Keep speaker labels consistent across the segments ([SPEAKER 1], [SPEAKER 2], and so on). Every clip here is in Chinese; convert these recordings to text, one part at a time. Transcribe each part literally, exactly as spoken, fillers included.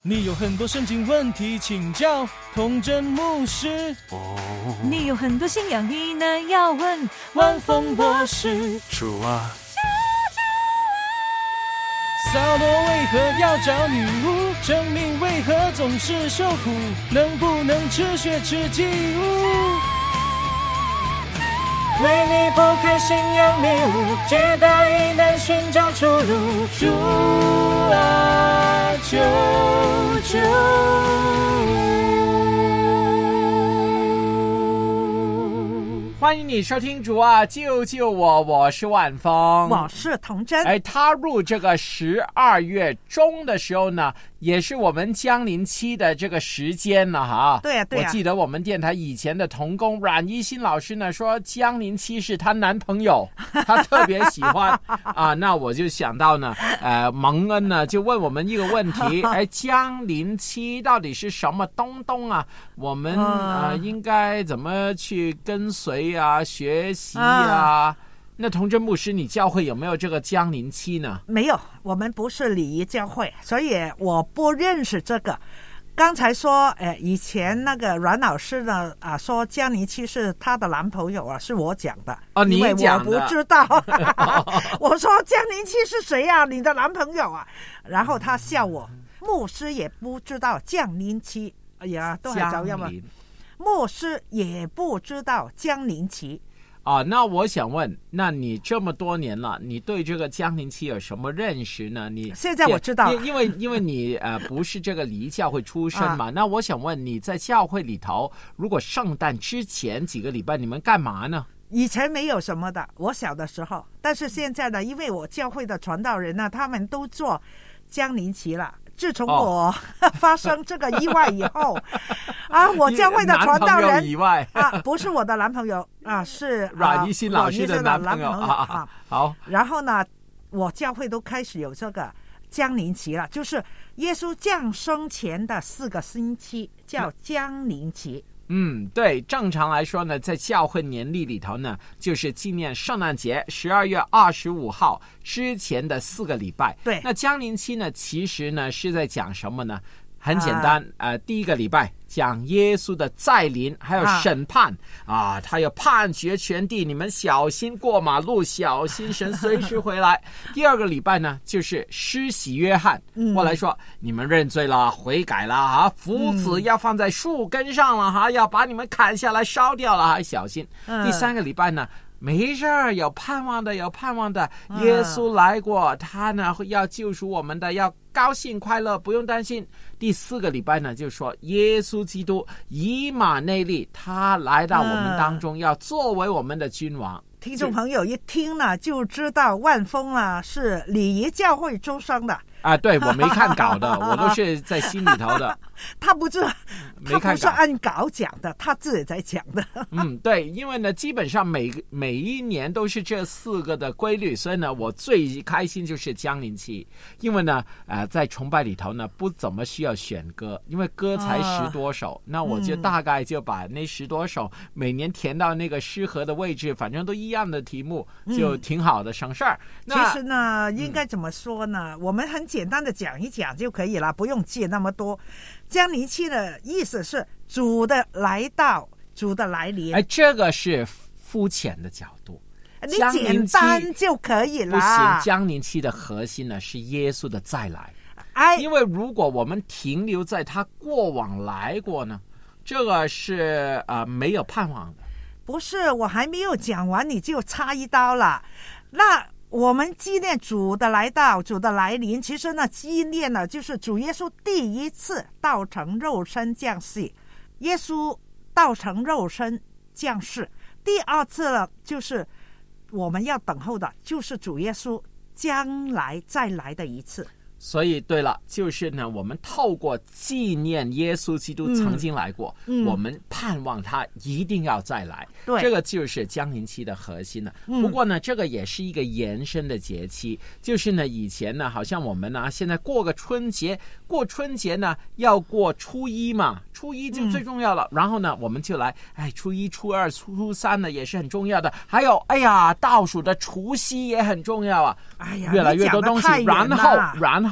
[SPEAKER 1] 你有很多圣经问题请教童真牧师。
[SPEAKER 2] 哦，
[SPEAKER 3] 你有很多信仰疑难要问
[SPEAKER 1] 万峰博士。
[SPEAKER 2] 主啊，
[SPEAKER 1] 扫罗为何要找女巫？生命为何总是受苦？能不能吃血吃祭物？为你剖开信仰迷雾，解答疑难寻找出路。主啊，救救
[SPEAKER 2] 欢迎你收听主啊救救我，我是万峰，
[SPEAKER 3] 我是童真。
[SPEAKER 2] 哎，踏入这个十二月中的时候呢，也是我们降临期的这个时间了哈。
[SPEAKER 3] 对啊，对啊。
[SPEAKER 2] 我记得我们电台以前的同工阮一新老师呢说，降临期是她男朋友，她特别喜欢啊。那我就想到呢，呃，蒙恩呢就问我们一个问题，哎，降临期到底是什么东东啊？我们呃应该怎么去跟随啊，学习啊？那童真牧师，你教会有没有这个降临期呢？
[SPEAKER 3] 没有，我们不是礼仪教会，所以我不认识这个。刚才说，呃，以前那个阮老师呢，啊，说降临期是她的男朋友啊，是我讲的。
[SPEAKER 2] 哦，你讲的。
[SPEAKER 3] 因为我不知道。我说降临期是谁啊？你的男朋友啊？然后他笑我，牧师也不知道降临期。哎呀，都係走音啊！牧師也不知道降臨期
[SPEAKER 2] 啊。那我想問，那你這麼多年了，你對這個降臨期有什麼認識呢？你
[SPEAKER 3] 現在我知道，
[SPEAKER 2] 因為因為你呃不是這個禮儀教會出身嘛，啊、那我想問你在教會裡頭，如果聖誕之前幾個禮拜，你們幹嘛呢？
[SPEAKER 3] 以前沒有什麼的，我小的時候，但是現在呢，因為我教會的傳道人呢，他們都做降臨期了。自從我、哦、發生這個意外以後啊，我教會的傳道人
[SPEAKER 2] 以外
[SPEAKER 3] 啊，不是我的男朋友啊，是
[SPEAKER 2] 阮一新老師的男朋友
[SPEAKER 3] 啊。啊好，然後呢，我教會都開始有這個降臨期了，就是耶穌降生前的四個星期叫降臨期。
[SPEAKER 2] 嗯，对，正常来说呢，在教会年历里头呢，就是纪念圣诞节十二月二十五号之前的四个礼拜。
[SPEAKER 3] 对，
[SPEAKER 2] 那降临期呢，其实呢是在讲什么呢？很简单，啊、呃，第一个礼拜讲耶稣的再临，还有审判 啊, 啊，他要判决全地，你们小心过马路，小心神随时回来。第二个礼拜呢，就是施洗约翰过来说，嗯、你们认罪了，悔改了啊，斧子要放在树根上了哈、嗯，要把你们砍下来烧掉了哈，小心。嗯、第三个礼拜呢？没事儿，有盼望的，有盼望的。耶稣来过，他呢要救赎我们的，要高兴快乐，不用担心。第四个礼拜呢，就说耶稣基督以马内利，他来到我们当中，要作为我们的君王。
[SPEAKER 3] 听众朋友一听呢，就知道万峰啊是礼仪教会出生的。
[SPEAKER 2] 啊，对，我没看稿的，我都是在心里头的。
[SPEAKER 3] 他不是，他不是按稿讲的，他自己在讲的。
[SPEAKER 2] 嗯，对，因为呢，基本上每每一年都是这四个的规律，所以呢，我最开心就是降临期，因为呢，呃，在崇拜里头呢，不怎么需要选歌，因为歌才十多首，啊、那我就大概就把那十多首、嗯、每年填到那个适合的位置，反正都一样的题目，就挺好的，嗯、省事儿。
[SPEAKER 3] 其实呢，应该怎么说呢？嗯、我们很简单的讲一讲就可以了，不用记那么多。降临期的意思是主的来到，主的来临。
[SPEAKER 2] 哎，这个是肤浅的角度，
[SPEAKER 3] 你简单就可以了。
[SPEAKER 2] 不行，降临期的核心呢是耶稣的再来。哎，因为如果我们停留在他过往来过呢，这个是呃没有盼望的。
[SPEAKER 3] 不是，我还没有讲完你就插一刀了。那我们纪念主的来到，主的来临，其实呢，纪念呢就是主耶稣第一次道成肉身降世，耶稣道成肉身降世。第二次呢，就是我们要等候的，就是主耶稣将来再来的一次。
[SPEAKER 2] 所以对了，就是呢，我们透过纪念耶稣基督曾经来过，嗯嗯、我们盼望他一定要再来。对，这个就是降临期的核心了。嗯、不过呢，这个也是一个延伸的节期，就是呢，以前呢，好像我们呢，现在过个春节，过春节呢要过初一嘛，初一就最重要了。嗯、然后呢，我们就来，哎，初一、初二、初三呢也是很重要的，还有，哎呀，倒数的除夕也很重要啊。哎呀，越来越多东西，然后，然后。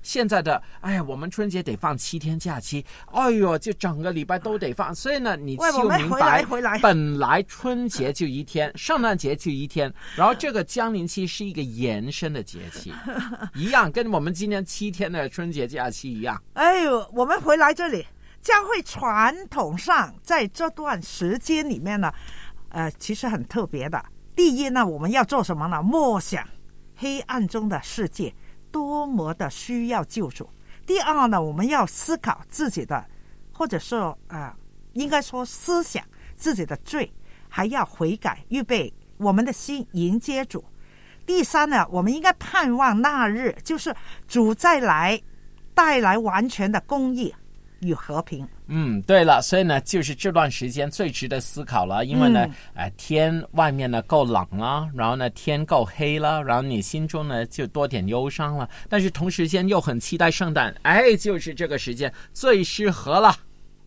[SPEAKER 2] 现在的哎呀，我们春节得放七天假期，哎呦，就整个礼拜都得放，所以呢，你就明白，
[SPEAKER 3] 回来
[SPEAKER 2] 本来春节就一天，圣诞节就一天，然后这个降临期是一个延伸的节气，一样跟我们今年七天的春节假期一样。
[SPEAKER 3] 哎呦，我们回来这里，教会传统上在这段时间里面呢，呃，其实很特别的。第一呢，我们要做什么呢？默想黑暗中的世界多么的需要救主。第二呢，我们要思考自己的，或者说啊、呃，应该说思想自己的罪，还要悔改，预备我们的心迎接主。第三呢，我们应该盼望那日，就是主再来，带来完全的公义与和平。
[SPEAKER 2] 嗯，对了，所以呢，就是这段时间最值得思考了，因为呢，嗯、呃，天外面呢够冷了，然后呢天够黑了，然后你心中呢就多点忧伤了，但是同时间又很期待圣诞，哎，就是这个时间最适合了。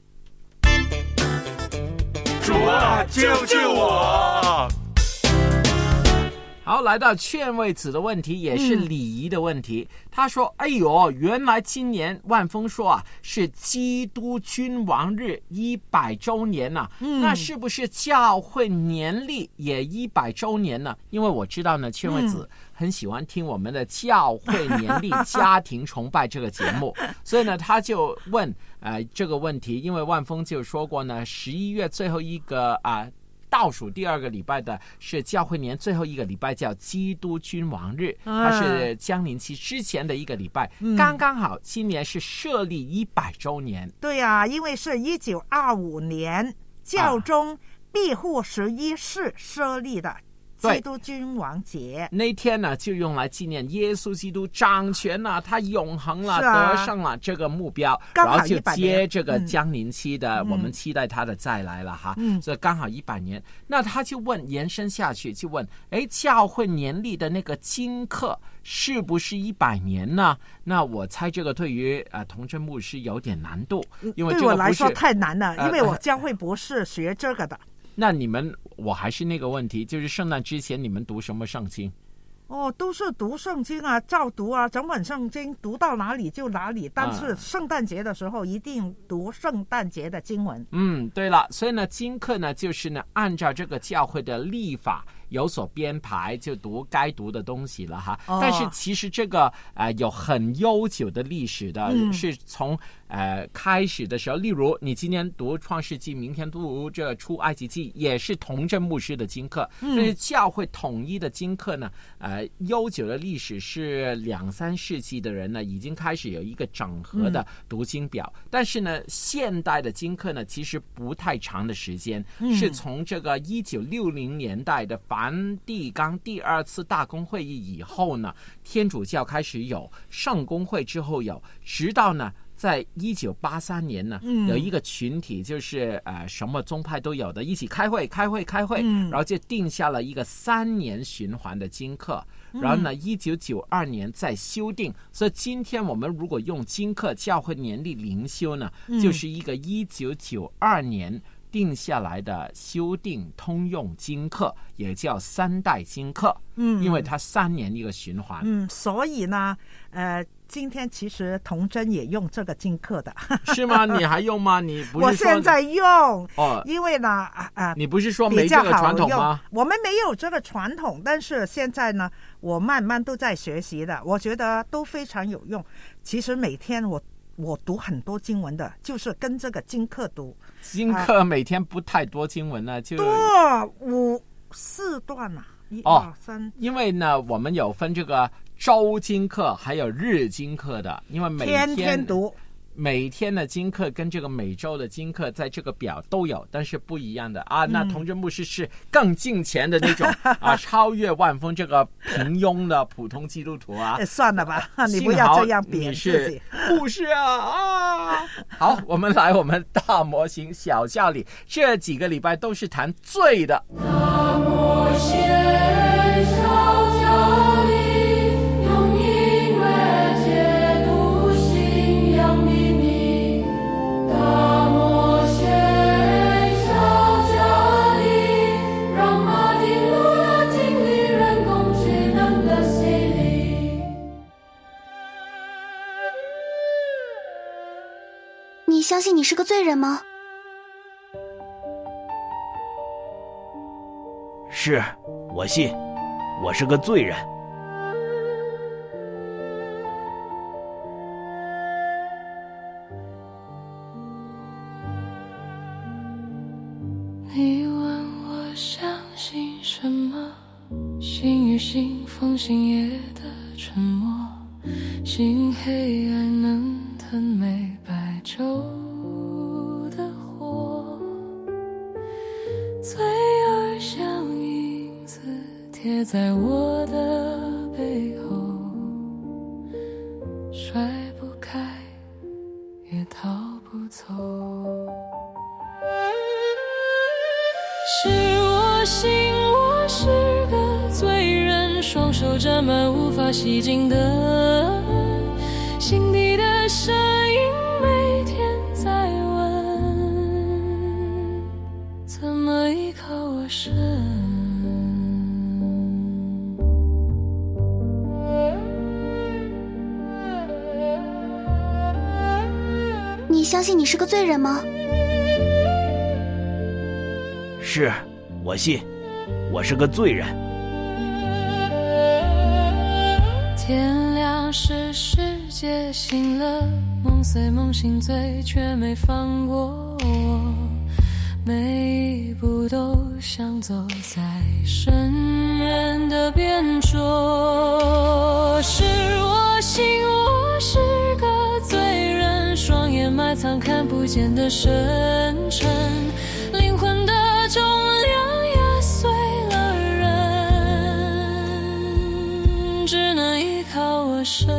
[SPEAKER 4] 主啊，救救我！
[SPEAKER 2] 好，来到劝慰子的问题，也是礼仪的问题。嗯、他说：“哎呦，原来今年万峰说啊，是基督君王日一百周年呐、啊嗯，那是不是教会年历也一百周年呢？因为我知道呢，劝慰子很喜欢听我们的教会年历家庭崇拜这个节目，所以呢，他就问呃这个问题，因为万峰就说过呢，十一月最后一个啊。呃倒数第二个礼拜的是教会年最后一个礼拜，叫基督君王日，它是降临期之前的一个礼拜，嗯、刚刚好今年是设立一百周年。
[SPEAKER 3] 对啊，因为是一九二五年教宗庇护十一世设立的基督君王节，
[SPEAKER 2] 那天呢就用来纪念耶稣基督掌权了、啊，他永恒了、
[SPEAKER 3] 啊、
[SPEAKER 2] 得胜了这个目标，然后就接这个降临期的、嗯、我们期待他的再来了哈，嗯、所以刚好一百年。那他就问，延伸下去就问，哎，教会年历的那个经课是不是一百年呢？那我猜这个对于呃童真牧师有点难度，因为这个不是
[SPEAKER 3] 对我来说太难了，因为我教会不是学这个的。呃
[SPEAKER 2] 那你们，我还是那个问题，就是圣诞之前你们读什么圣经？
[SPEAKER 3] 哦，都是读圣经啊，照读啊，整本圣经读到哪里就哪里。但是圣诞节的时候一定读圣诞节的经文。
[SPEAKER 2] 嗯，对了，所以呢，经课呢就是呢按照这个教会的历法有所编排，就读该读的东西了哈。哦、但是其实这个呃有很悠久的历史的，嗯、是从呃开始的时候，例如你今天读创世纪，明天读这出埃及记，也是童真牧师的经课。嗯、但是教会统一的经课呢，呃悠久的历史是两三世纪的人呢已经开始有一个整合的读经表。嗯、但是呢，现代的经课呢其实不太长的时间，嗯、是从这个一九六零年代的梵蒂冈第二次大公会议以后呢，天主教开始有，圣公会之后有，直到呢在一九八三年呢，嗯、有一个群体，就是呃什么宗派都有的，一起开会开会开会，嗯、然后就定下了一个三年循环的经课，嗯、然后呢一九九二年再修订，所以今天我们如果用经课教会年历灵修呢，嗯、就是一个一九九二年定下来的修订通用经课，也叫三代经课。嗯，因为它三年一个循环。
[SPEAKER 3] 嗯，所以呢，呃，今天其实童真也用这个经课的。
[SPEAKER 2] 是吗？你还用吗？你不是说
[SPEAKER 3] 我现在用哦，因为呢，啊、呃，
[SPEAKER 2] 你不是说没这个传统吗？
[SPEAKER 3] 我们没有这个传统，但是现在呢，我慢慢都在学习的，我觉得都非常有用。其实每天我。我读很多经文的，就是跟这个经课读。
[SPEAKER 2] 经课每天不太多经文呢、啊，就
[SPEAKER 3] 多五四段啊，一
[SPEAKER 2] 二
[SPEAKER 3] 三。
[SPEAKER 2] 因为呢，我们有分这个周经课还有日经课的，因为每天
[SPEAKER 3] 天天读。
[SPEAKER 2] 每天的经课跟这个每周的经课在这个表都有，但是不一样的啊。那童真牧师是更近前的那种、嗯、啊，超越万峰这个平庸的普通基督徒啊。
[SPEAKER 3] 算了吧，你不要这样贬自己。
[SPEAKER 2] 不是啊啊！好，我们来我们大模型小教理，这几个礼拜都是谈罪的。大模型。
[SPEAKER 5] 你相信你是个罪人吗？
[SPEAKER 6] 是，我信，我是个罪人。
[SPEAKER 7] 你问我相信什么？信与信奉信夜的沉默，信黑暗能吞没白昼的火，罪恶像影子贴在我的背后，甩不开也逃不走。是我信我是个罪人，双手沾满无法洗净的心底的声音每天在问，怎么依靠我神？
[SPEAKER 5] 你相信你是个罪人吗？
[SPEAKER 6] 是，我信，我是个罪人。
[SPEAKER 7] 天亮时世界醒了，梦碎梦醒醉，却没放过我，每一步都想走在深渊的边桌。是我信我是个罪人，双眼埋藏看不见的深沉，灵魂的重量压碎了人，只能依靠我神。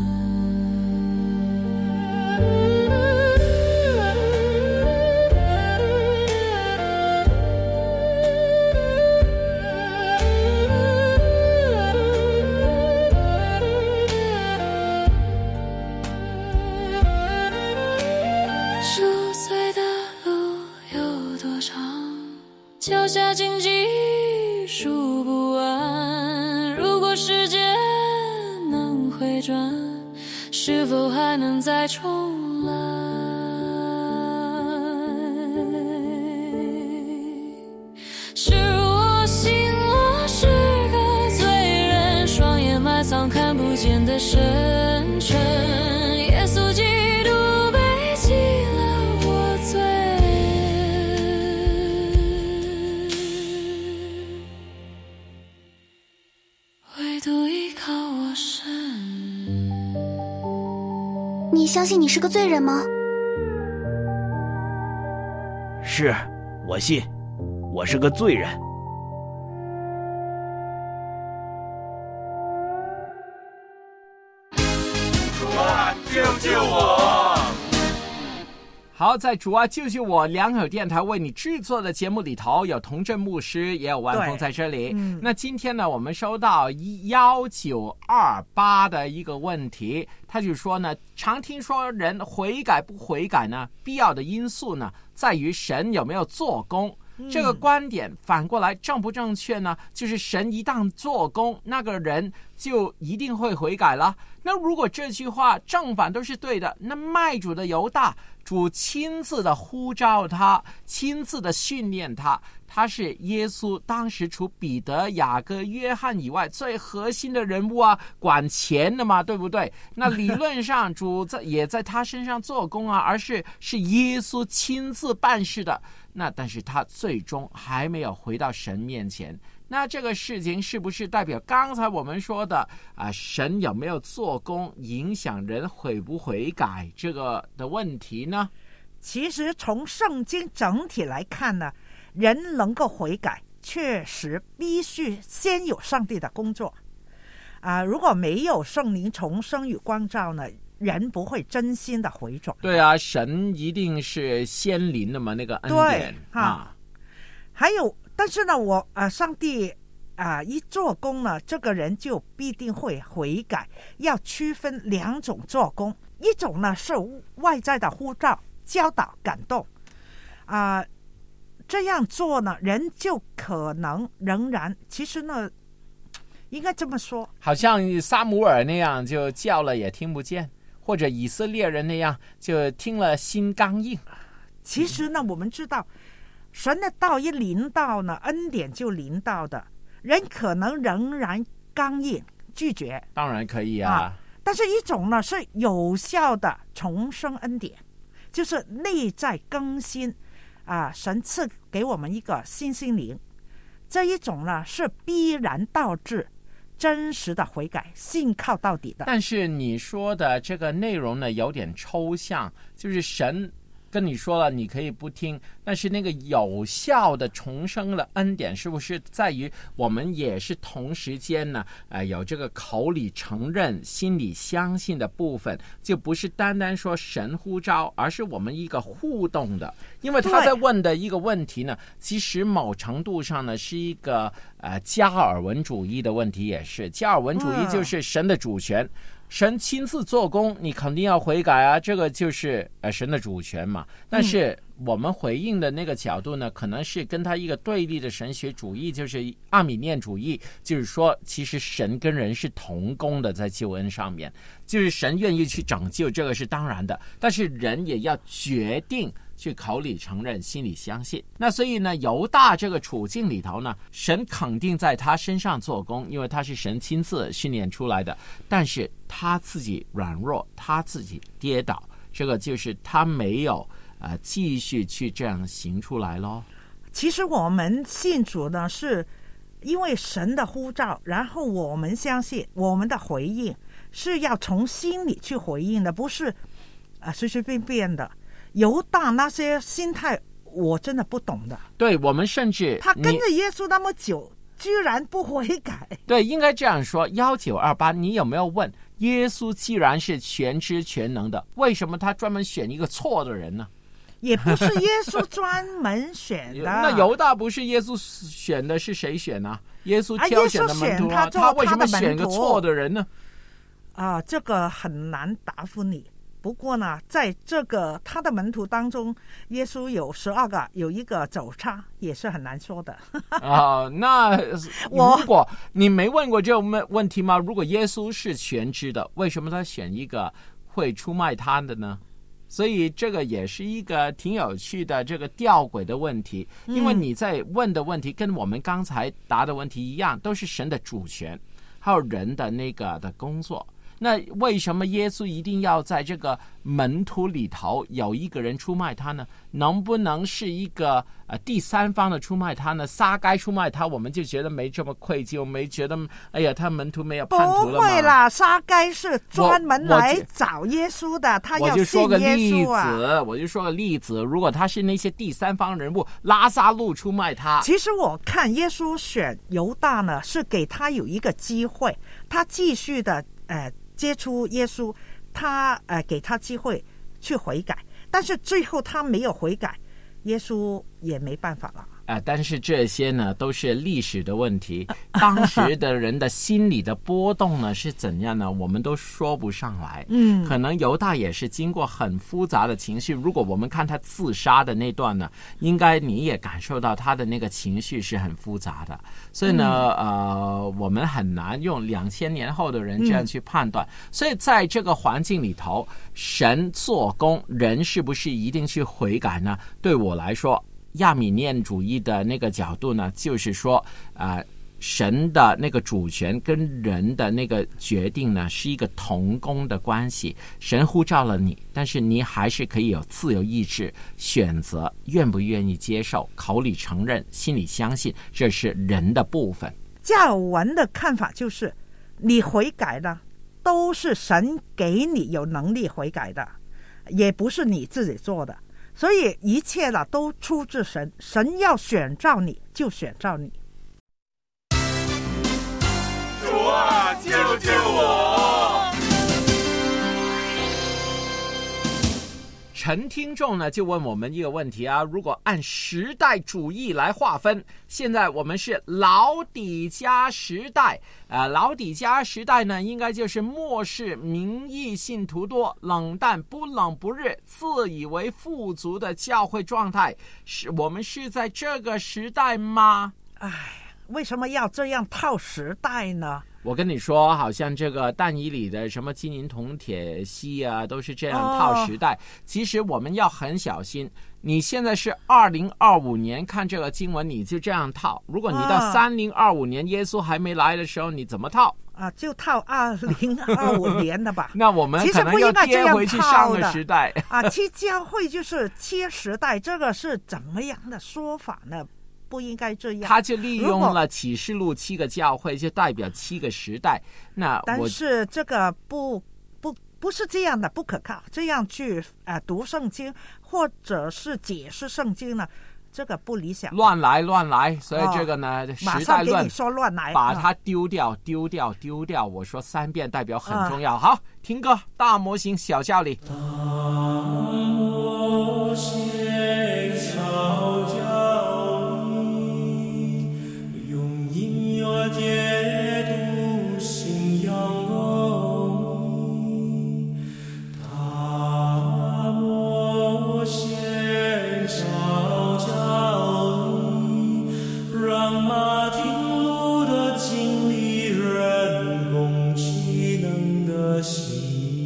[SPEAKER 7] 赎罪的路有多长，脚下荆棘数不完，如果世界能回转，是否还能再重来？是我信我是个罪人，双眼埋藏看不见的深沉，耶稣基督背起了我罪，唯独依靠我神。
[SPEAKER 5] 你相信你是个罪人吗？
[SPEAKER 6] 是，我信，我是个罪人。
[SPEAKER 4] 主啊，救救我！
[SPEAKER 2] 好，在主啊救救我良友电台为你制作的节目里头，有童振牧师，也有万峰在这里。嗯、那今天呢，我们收到一幺九二八的一个问题，他就说呢，常听说人悔改不悔改呢，必要的因素呢，在于神有没有做工。这个观点反过来正不正确呢？就是神一旦做工，那个人就一定会悔改了。那如果这句话正反都是对的，那卖主的犹大，主亲自的呼召他，亲自的训练他，他是耶稣当时除彼得、雅各、约翰以外最核心的人物啊，管钱的嘛，对不对？那理论上主在也在他身上做工啊，而是是耶稣亲自办事的。那但是他最终还没有回到神面前，那这个事情是不是代表刚才我们说的啊，神有没有做工影响人悔不悔改这个的问题呢？
[SPEAKER 3] 其实从圣经整体来看呢，人能够悔改确实必须先有上帝的工作啊、呃，如果没有圣灵重生与光照呢，人不会真心的回转。
[SPEAKER 2] 对啊，神一定是先临的嘛，那个恩典
[SPEAKER 3] 对啊。还有，但是呢，我呃，上帝啊、呃、一做工呢，这个人就必定会悔改。要区分两种做工，一种呢是外在的呼召、教导、感动啊、呃，这样做呢，人就可能仍然，其实呢，应该这么说，
[SPEAKER 2] 好像撒母耳那样，就叫了也听不见。 或者以色列人那样就听了心刚硬？
[SPEAKER 3] 其实呢，我们知道神的道一临到呢，恩典就临到的，人可能仍然刚硬拒绝，
[SPEAKER 2] 当然可以啊，啊
[SPEAKER 3] 但是一种呢是有效的重生恩典，就是内在更新啊，神赐给我们一个新心灵，这一种呢是必然导致真实的悔改，信靠到底的。
[SPEAKER 2] 但是你说的这个内容呢有点抽象，就是神跟你说了你可以不听，但是那个有效的重生的恩典是不是在于我们也是同时间呢、呃、有这个口里承认心里相信的部分，就不是单单说神呼召，而是我们一个互动的。因为他在问的一个问题呢，其实某程度上呢是一个呃加尔文主义的问题，也是加尔文主义就是神的主权、嗯神亲自做工，你肯定要悔改啊，这个就是呃神的主权嘛。但是我们回应的那个角度呢，可能是跟他一个对立的神学主义，就是阿米念主义，就是说其实神跟人是同工的，在救恩上面，就是神愿意去拯救，这个是当然的，但是人也要决定去口里承认，心里相信。那所以呢，犹大这个处境里头呢，神肯定在他身上做工，因为他是神亲自训练出来的，但是他自己软弱，他自己跌倒，这个就是他没有呃继续去这样行出来咯。
[SPEAKER 3] 其实我们信主呢，是因为神的呼召，然后我们相信，我们的回应是要从心里去回应的，不是啊、呃、随随便便的。犹大那些心态我真的不懂的。
[SPEAKER 2] 对，我们甚至
[SPEAKER 3] 他跟着耶稣那么久居然不悔改。
[SPEAKER 2] 对，应该这样说，一九二八你有没有问耶稣既然是全知全能的，为什么他专门选一个错的人呢？
[SPEAKER 3] 也不是耶稣专门选的
[SPEAKER 2] 那犹大不是耶稣选的，是谁选啊？耶稣挑选的门徒、啊
[SPEAKER 3] 啊、他,
[SPEAKER 2] 他为什么选个错的人呢？
[SPEAKER 3] 啊，这个很难答复你。不过呢，在这个他的门徒当中，耶稣有十二个，有一个走差，也是很难说的。
[SPEAKER 2] 啊、呃，那如果你没问过这种问题吗？如果耶稣是全知的，为什么他选一个会出卖他的呢？所以这个也是一个挺有趣的这个吊诡的问题，因为你在问的问题跟我们刚才答的问题一样，都是神的主权，还有人的那个的工作。那为什么耶稣一定要在这个门徒里头有一个人出卖他呢？能不能是一个呃第三方的出卖他呢？撒该出卖他，我们就觉得没这么愧疚，没觉得哎呀他门徒没有叛徒了吗？
[SPEAKER 3] 不会啦，撒该是专门来找耶稣的，他要信耶稣啊。
[SPEAKER 2] 我就说个例子，我就说个例子，如果他是那些第三方人物，拉撒路出卖他，
[SPEAKER 3] 其实我看耶稣选犹大呢，是给他有一个机会，他继续的呃。接触耶稣，他呃给他机会去悔改，但是最后他没有悔改，耶稣也没办法了。
[SPEAKER 2] 啊、呃，但是这些呢都是历史的问题，当时的人的心理的波动呢是怎样呢？我们都说不上来。嗯，可能犹大也是经过很复杂的情绪。如果我们看他自杀的那段呢，应该你也感受到他的那个情绪是很复杂的。所以呢，嗯、呃，我们很难用两千年后的人这样去判断。嗯、所以在这个环境里头，神做工，人是不是一定去悔改呢？对我来说，亚米念主义的那个角度呢，就是说啊、呃，神的那个主权跟人的那个决定呢是一个同工的关系。神呼召了你，但是你还是可以有自由意志选择愿不愿意接受，口里承认，心里相信，这是人的部分。
[SPEAKER 3] 加尔文的看法就是，你悔改了，都是神给你有能力悔改的，也不是你自己做的。所以一切了都出自神，神要选召你就选召你。
[SPEAKER 4] 主啊，救救我！
[SPEAKER 2] 陈听众呢就问我们一个问题啊，如果按时代主义来划分，现在我们是老底嘉时代，呃，老底嘉时代呢，应该就是末世民意信徒多，冷淡不冷不热，自以为富足的教会状态，是我们是在这个时代吗？
[SPEAKER 3] 哎， 为什么要这样套时代呢？
[SPEAKER 2] 我跟你说，好像这个但以理的什么金银铜铁锡啊，都是这样套时代。哦、其实我们要很小心。你现在是二零二五年看这个经文，你就这样套。如果你到三零二五年耶稣还没来的时候，你怎么套？
[SPEAKER 3] 啊，就套二零二五年的吧。
[SPEAKER 2] 那我们可能要跌回去上个时代
[SPEAKER 3] 啊。七教会就是七时代，这个是怎么样的说法呢？不应该这样。
[SPEAKER 2] 他就利用了启示录七个教会，就代表七个时代。那
[SPEAKER 3] 但是这个不不不是这样的，不可靠。这样去啊、呃、读圣经或者是解释圣经呢？这个不理想，
[SPEAKER 2] 乱来乱来，所以这个呢，
[SPEAKER 3] 哦、
[SPEAKER 2] 时代论，
[SPEAKER 3] 你说乱来，
[SPEAKER 2] 把它丢掉，丢掉，丢掉。我说三遍，代表很重要。嗯、好，听歌，大模型小教理。大模型小教理，用音乐解读信仰奥秘。大模型小。让马丁路的经历人工智能的心。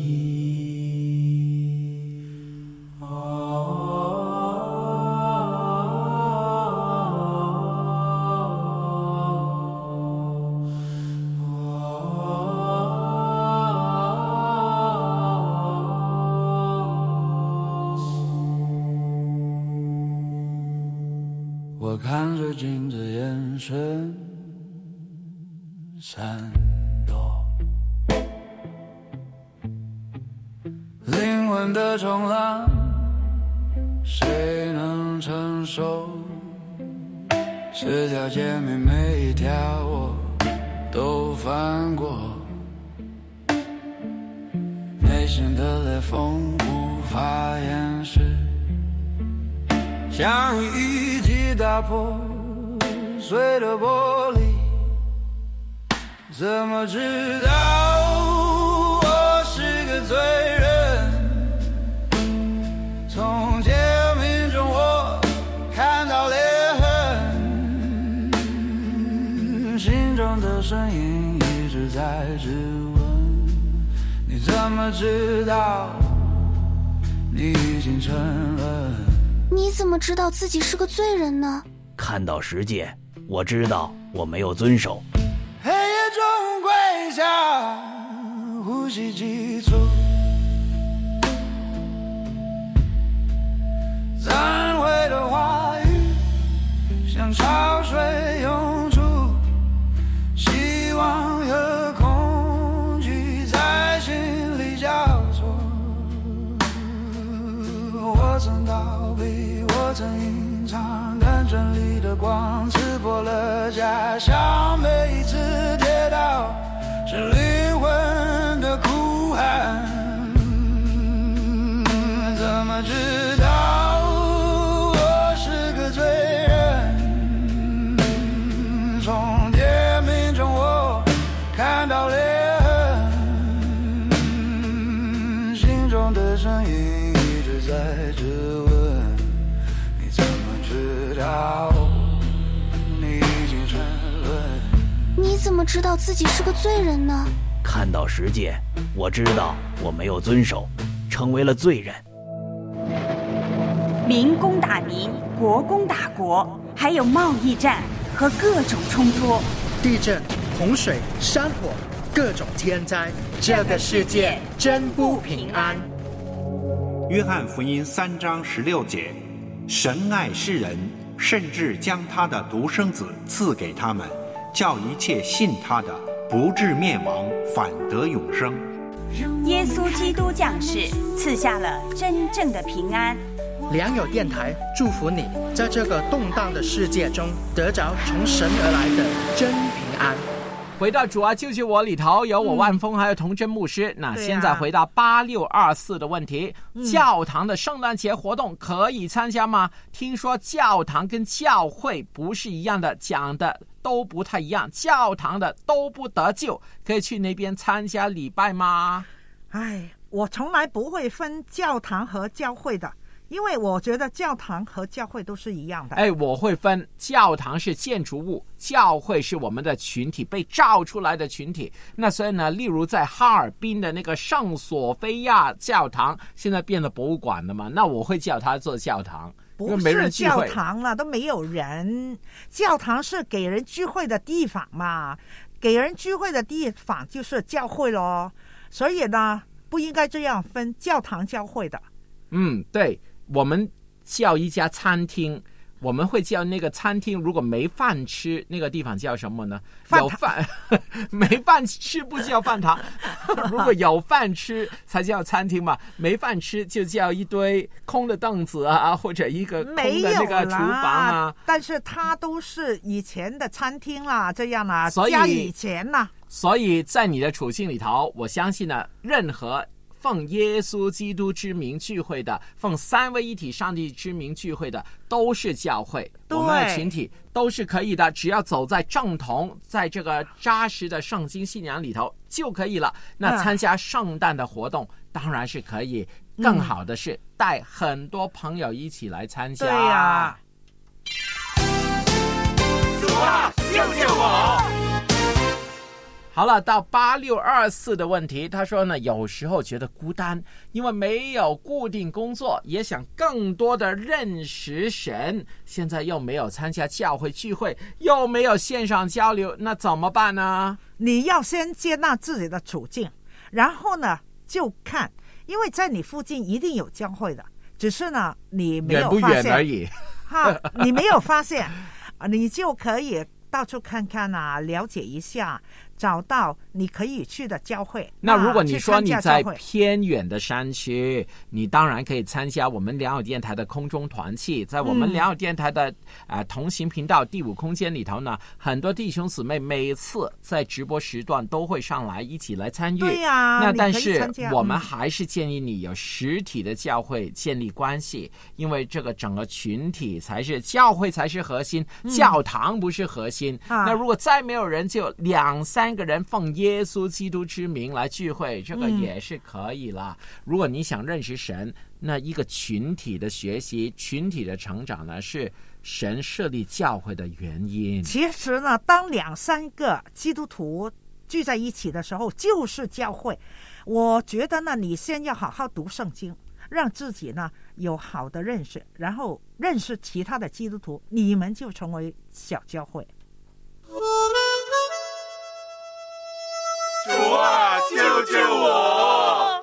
[SPEAKER 8] 我看着镜子，眼神闪躲，灵魂的冲浪，谁能承受？十条街每每一条我都翻过，内心的裂缝无法掩饰，像一击打破碎的玻璃，怎么知道我是个罪人？从天命中我看到裂痕，心中的声音一直在质问，你怎么知道你已经承认？
[SPEAKER 5] 你怎么知道自己是个罪人呢？
[SPEAKER 6] 看到十诫，我知道我没有遵守。
[SPEAKER 8] 黑夜中跪下，呼吸急促，忏悔的话语像潮水涌出，希望和恐惧在心里交错。我曾逃避，我曾隐藏，但真理的光刺破了假象，每一次跌倒是灵魂的哭喊。怎么知道我是个罪人？从天命中我看到裂痕，心中的声音一直在质问，你怎么知道你已经承认？
[SPEAKER 5] 你怎么知道自己是个罪人呢？
[SPEAKER 6] 看到十诫，我知道我没有遵守，成为了罪人。
[SPEAKER 9] 民攻打民，国攻打国，还有贸易战和各种冲突，
[SPEAKER 10] 地震、洪水、山火，各种天灾，这个世界真不平安。
[SPEAKER 11] 约翰福音三章十六节，神爱世人，甚至将他的独生子赐给他们，叫一切信他的不至灭亡，反得永生。
[SPEAKER 9] 耶稣基督降世，赐下了真正的平安。
[SPEAKER 10] 良友电台祝福你在这个动荡的世界中得着从神而来的真平安。
[SPEAKER 2] 回到主啊救救我里头有我万峰还有童真牧师、嗯、那现在回答八六二四的问题、啊、教堂的圣诞节活动可以参加吗？听说教堂跟教会不是一样的，讲的都不太一样，教堂的都不得救，可以去那边参加礼拜吗？
[SPEAKER 3] 哎，我从来不会分教堂和教会的， 因为我觉得教堂和教会都是一样的。
[SPEAKER 2] 哎，我会分，教堂是建筑物，教会是我们的群体，被造出来的群体。那所以呢，例如在哈尔滨的那个圣索菲亚教堂，现在变得博物馆了嘛，那我会叫它做教堂。
[SPEAKER 3] 不是教堂了，都没有人。教堂是给人聚会的地方嘛，给人聚会的地方就是教会咯。所以呢，不应该这样分教堂教会的。
[SPEAKER 2] 嗯，对，我们叫一家餐厅，我们会叫那个餐厅，如果没饭吃，那个地方叫什么呢？
[SPEAKER 3] 饭
[SPEAKER 2] 有饭没饭吃不叫饭堂如果有饭吃才叫餐厅嘛，没饭吃就叫一堆空的凳子啊，或者一个空的那个厨房啊。
[SPEAKER 3] 但是它都是以前的餐厅啦，这样啦，
[SPEAKER 2] 所以
[SPEAKER 3] 加以前啦。
[SPEAKER 2] 所以在你的处境里头，我相信呢，任何奉耶稣基督之名聚会的，奉三位一体上帝之名聚会的，都是教会，我们的群体都是可以的，只要走在正统，在这个扎实的圣经信仰里头就可以了。那参加圣诞的活动、嗯、当然是可以，更好的是带很多朋友一起来参加。
[SPEAKER 3] 对呀、啊，
[SPEAKER 4] 主啊，救救我！
[SPEAKER 2] 好了，到八六二四的问题，他说呢，有时候觉得孤单，因为没有固定工作，也想更多的认识神，现在又没有参加教会聚会，又没有线上交流，那怎么办呢？
[SPEAKER 3] 你要先接纳自己的处境，然后呢就看，因为在你附近一定有教会的，只是呢你没有发现，
[SPEAKER 2] 远不远而已
[SPEAKER 3] 哈，你没有发现你就可以到处看看啊，了解一下，找到你可以去的教会。
[SPEAKER 2] 那如果你说你在偏远的山区，你当然可以参加我们良友电台的空中团契，在我们良友电台的、嗯呃、同行频道第五空间里头呢，很多弟兄姊妹每次在直播时段都会上来一起来参与。
[SPEAKER 3] 对呀、啊，
[SPEAKER 2] 那但是我们还是建议你有实体的教会建立关系、嗯、因为这个整个群体才是教会才是核心、嗯、教堂不是核心、啊、那如果再没有人，就两三个人奉耶稣基督之名来聚会，这个也是可以了、嗯、如果你想认识神，那一个群体的学习，群体的成长呢，是神设立教会的原因。
[SPEAKER 3] 其实呢，当两三个基督徒聚在一起的时候，就是教会。我觉得呢，你先要好好读圣经，让自己呢有好的认识，然后认识其他的基督徒，你们就成为小教会。
[SPEAKER 4] 主啊，救救我！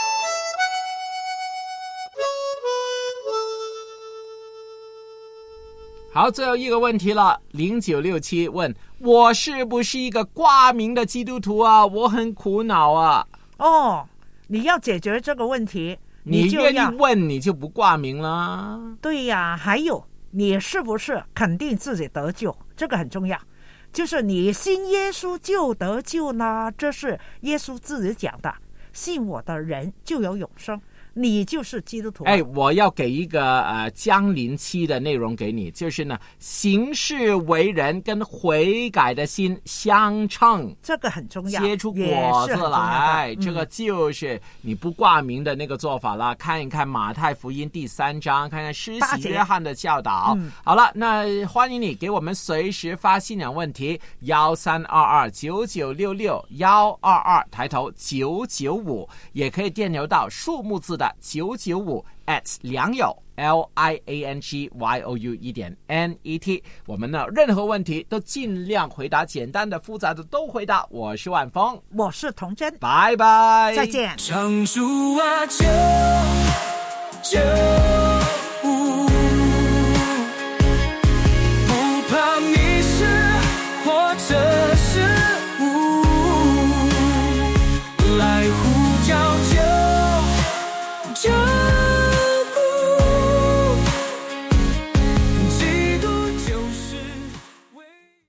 [SPEAKER 2] 好，最后一个问题了，零九六七问，我是不是一个挂名的基督徒啊？我很苦恼啊。
[SPEAKER 3] 哦，你要解决这个问题，
[SPEAKER 2] 你
[SPEAKER 3] 就
[SPEAKER 2] 愿意问你就不挂名了。
[SPEAKER 3] 对呀，还有你是不是肯定自己得救，这个很重要。就是你信耶稣就得救呢，这是耶稣自己讲的，信我的人就有永生，你就是基督徒。
[SPEAKER 2] 哎，我要给一个呃降临期的内容给你，就是呢，行事为人跟悔改的心相称，
[SPEAKER 3] 这个很重要，
[SPEAKER 2] 结出果子来、
[SPEAKER 3] 嗯、
[SPEAKER 2] 这个就是你不挂名的那个做法了。看一看马太福音第三章，看看施洗约翰的教导、嗯、好了，那欢迎你给我们随时发信仰问题，幺三二二九九六六幺二二抬头九九五，也可以电邮到数目字的九九五 at 良友 L I A N G Y O U 一点 N E T， 我们呢任何问题都尽量回答，简单的复杂的都回答。我是万峰，
[SPEAKER 3] 我是童真，
[SPEAKER 2] 拜拜，
[SPEAKER 3] 再见。
[SPEAKER 8] 上主啊，救救